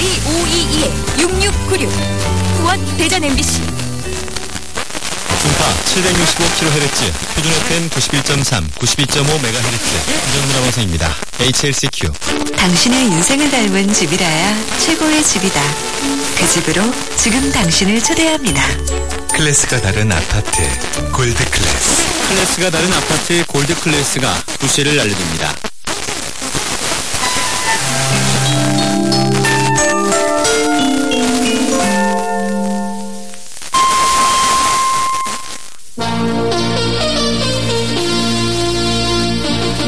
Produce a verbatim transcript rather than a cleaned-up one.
오이이 육육구육 후원 대전 엠비씨. 중파 칠백육십오 킬로헤르츠, 표준 에프엠 구십일 점 삼, 구십이 점 오 메가헤르츠, 한정문화방송입니다. 에이치엘씨큐. 당신의 인생을 닮은 집이라야 최고의 집이다. 그 집으로 지금 당신을 초대합니다. 클래스가 다른 아파트 골드 클래스. 클래스가 다른 아파트 골드 클래스가 구실을 알려줍니다.